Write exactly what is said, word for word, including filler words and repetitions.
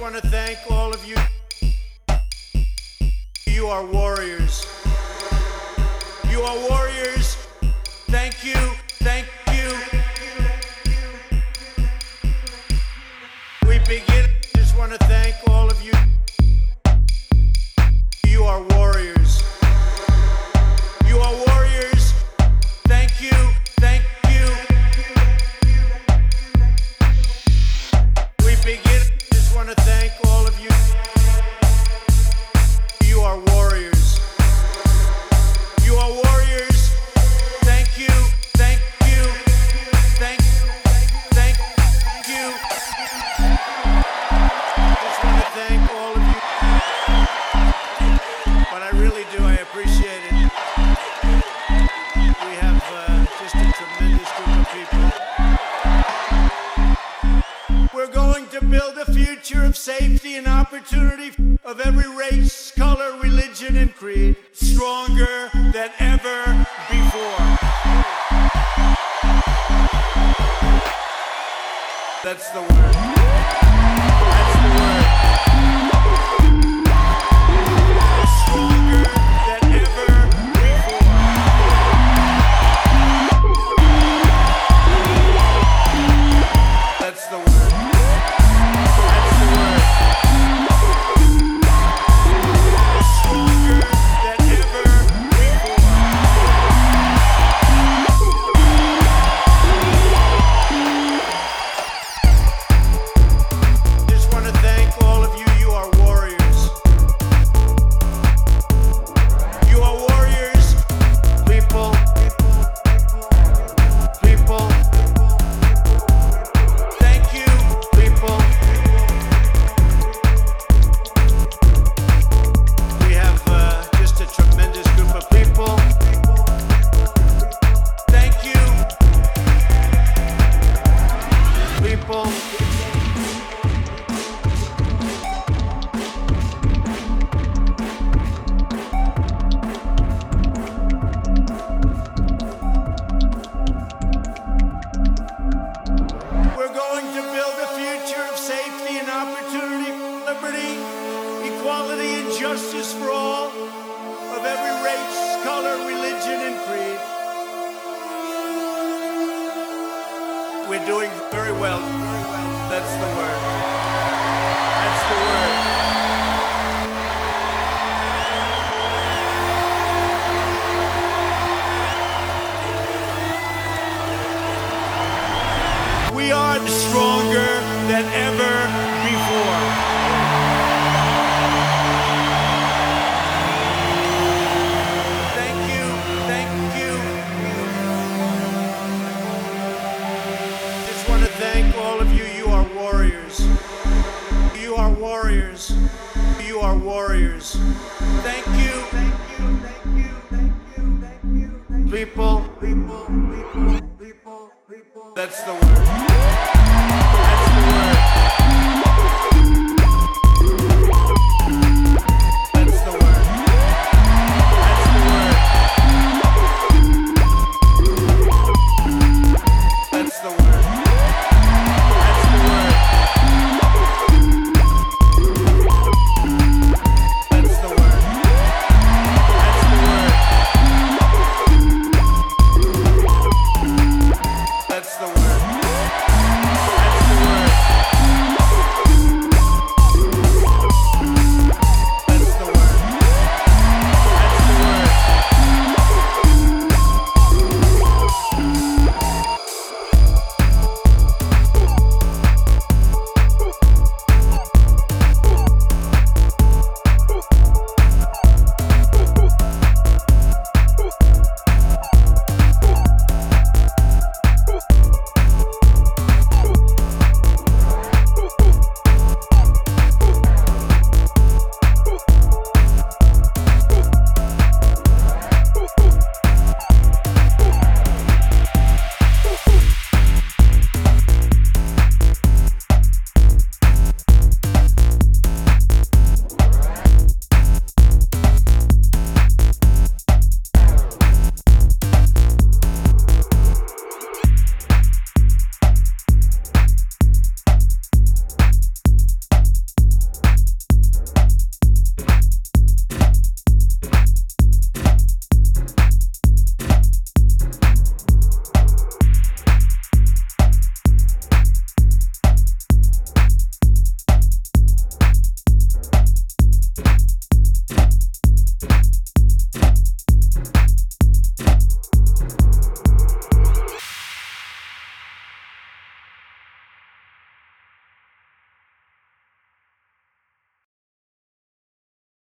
want to thank all of you. You are warriors. You are warriors. Thank you. Thank you. We begin. Just want to thank all of you. You are warriors. You are warriors. Thank you. Thank you. We begin. Just want to thank all of you. You are warriors. You are warriors. Thank you. Thank you. Thank thank you. Just want to thank all of you. But I really do. I appreciate it. We have uh, just a tremendous group of people. We're going to build a future of safety and opportunity of every race, color, religion, and creed, stronger than ever before. That's the word. That's the word. Stronger than ever before. That's the word. That's the word. Stronger than ever before. Just want to thank all of you. You are warriors. You are warriors. People. People. Thank you, people. We have uh, just a tremendous group of people. Thank you, people. We're going to build a future of safety and opportunity, liberty, equality, and justice for all, of every race, color, religion, and creed. We're doing very well. That's the word. That's the word. We are stronger than ever before. Thank you, thank you. Just want to thank all of you. You are warriors. You are warriors. You are warriors. Thank you. Thank you, thank you, thank you, thank you. People, people, people, people, people. That's the word.